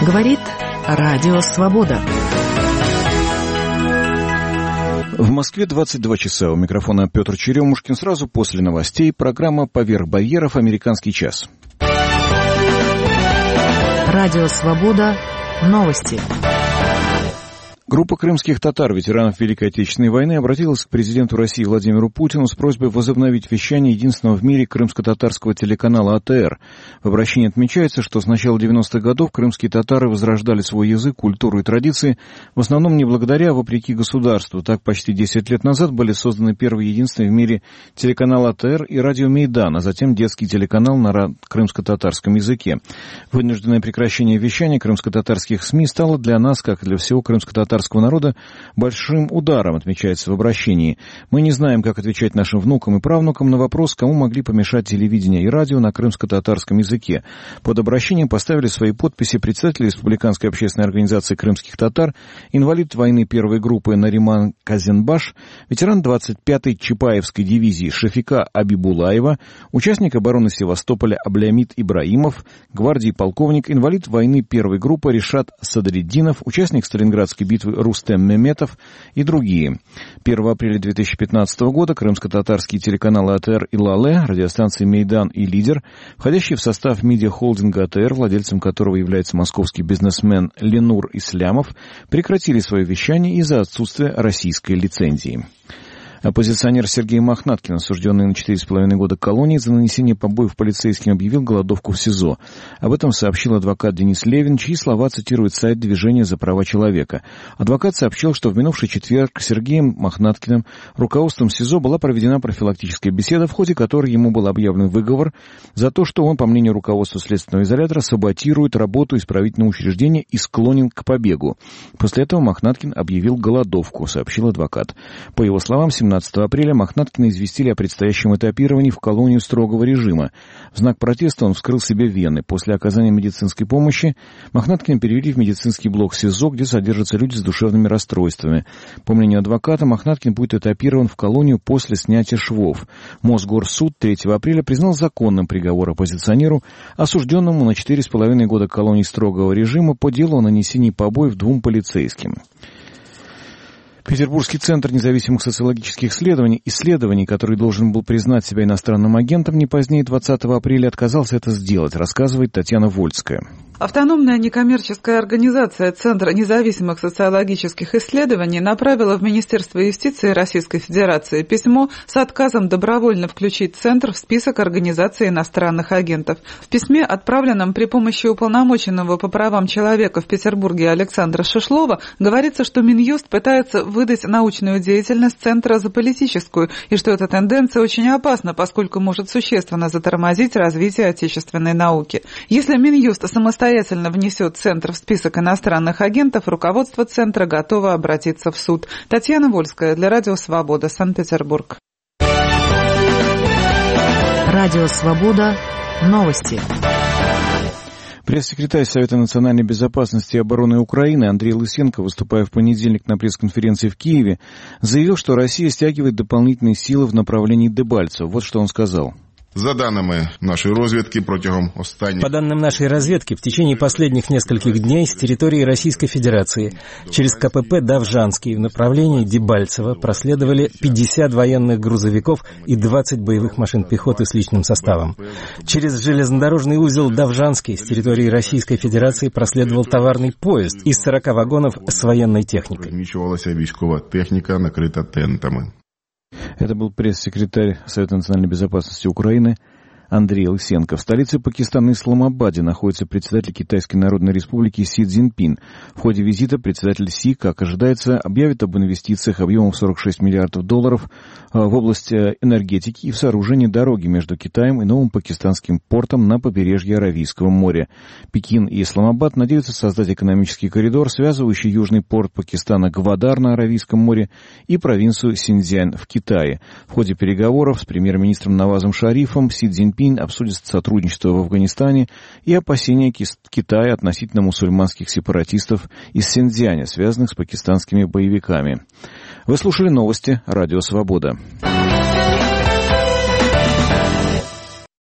Говорит Радио Свобода. В Москве 22 часа. У микрофона Петр Черемушкин. Сразу после новостей программа «Поверх барьеров. Американский час». Радио Свобода. Новости. Группа крымских татар, ветеранов Великой Отечественной войны, обратилась к президенту России Владимиру Путину с просьбой возобновить вещание единственного в мире крымско-татарского телеканала АТР. В обращении отмечается, что с начала 90-х годов крымские татары возрождали свой язык, культуру и традиции, в основном не благодаря, а вопреки государству. Так, почти 10 лет назад были созданы первый и единственный в мире телеканал АТР и радио Мейдан, а затем детский телеканал на крымско-татарском языке. Вынужденное прекращение вещания крымско-татарских СМИ стало для нас, как и для всего крымско-татарского народа, большим ударом, отмечается в обращении. Мы не знаем, как отвечать нашим внукам и правнукам на вопрос, кому могли помешать телевидение и радио на крымско-татарском языке. Под обращением поставили свои подписи председатель Республиканской общественной организации крымских татар, инвалид войны первой группы Нариман Казенбаш, ветеран 25-й Чапаевской дивизии Шафика Абибулаева, участник обороны Севастополя Аблямид Ибраимов, гвардии полковник, инвалид войны первой группы Решат Садриддинов, участник Сталинградской битвы Рустем Меметов и другие. 1 апреля 2015 года крымско-татарские телеканалы АТР и ЛАЛЭ, радиостанции Мейдан и Лидер, входящие в состав медиахолдинга АТР, владельцем которого является московский бизнесмен Ленур Ислямов, прекратили свое вещание из-за отсутствия российской лицензии. Оппозиционер Сергей Мохнаткин, осужденный на 4,5 года колонии за нанесение побоев полицейским, объявил голодовку в СИЗО. Об этом сообщил адвокат Денис Левин, чьи слова цитирует сайт Движения за права человека. Адвокат сообщил, что в минувший четверг Сергеем Мохнаткиным руководством СИЗО была проведена профилактическая беседа, в ходе которой ему был объявлен выговор за то, что он, по мнению руководства следственного изолятора, саботирует работу исправительного учреждения и склонен к побегу. После этого Мохнаткин объявил голодовку, сообщил адвокат. По его словам, 17 апреля Мохнаткина известили о предстоящем этапировании в колонию строгого режима. В знак протеста он вскрыл себе вены. После оказания медицинской помощи Мохнаткина перевели в медицинский блок СИЗО, где содержатся люди с душевными расстройствами. По мнению адвоката, Мохнаткин будет этапирован в колонию после снятия швов. Мосгорсуд 3 апреля признал законным приговор оппозиционеру, осужденному на 4,5 года колонии строгого режима по делу о нанесении побоев 2 полицейским. Петербургский центр независимых социологических исследований, который должен был признать себя иностранным агентом, не позднее 20 апреля отказался это сделать, рассказывает Татьяна Вольская. Автономная некоммерческая организация Центра независимых социологических исследований направила в Министерство юстиции Российской Федерации письмо с отказом добровольно включить Центр в список организаций иностранных агентов. В письме, отправленном при помощи уполномоченного по правам человека в Петербурге Александра Шишлова, говорится, что Минюст пытается выдать научную деятельность Центра за политическую, и что эта тенденция очень опасна, поскольку может существенно затормозить развитие отечественной науки. Если Минюст самостоятельно внесет Центр в список иностранных агентов, руководство Центра готово обратиться в суд. Татьяна Вольская для Радио Свобода, Санкт-Петербург. Радио Свобода. Новости. Пресс-секретарь Совета национальной безопасности и обороны Украины Андрей Лысенко, выступая в понедельник на пресс-конференции в Киеве, заявил, что Россия стягивает дополнительные силы в направлении Дебальцево. Вот что он сказал. По данным нашей разведки, в течение последних нескольких дней с территории Российской Федерации через КПП Давжанский в направлении Дебальцево проследовали 50 военных грузовиков и 20 боевых машин пехоты с личным составом. Через железнодорожный узел Давжанский с территории Российской Федерации проследовал товарный поезд из 40 вагонов с военной техникой. Это был пресс-секретарь Совета национальной безопасности Украины Андрей Лысенко. В столице Пакистана Исламабаде находится председатель Китайской Народной Республики Си Цзиньпин. В ходе визита председатель Си, как ожидается, объявит об инвестициях объемом 46 миллиардов долларов в область энергетики и в сооружении дороги между Китаем и новым пакистанским портом на побережье Аравийского моря. Пекин и Исламабад надеются создать экономический коридор, связывающий южный порт Пакистана Гвадар на Аравийском море и провинцию Синьцзянь в Китае. В ходе переговоров с премьер-министром Навазом Шарифом Си Цзиньпин обсудит сотрудничество в Афганистане и опасения Китая относительно мусульманских сепаратистов из Синьцзяня, связанных с пакистанскими боевиками. Вы слушали новости Радио Свобода.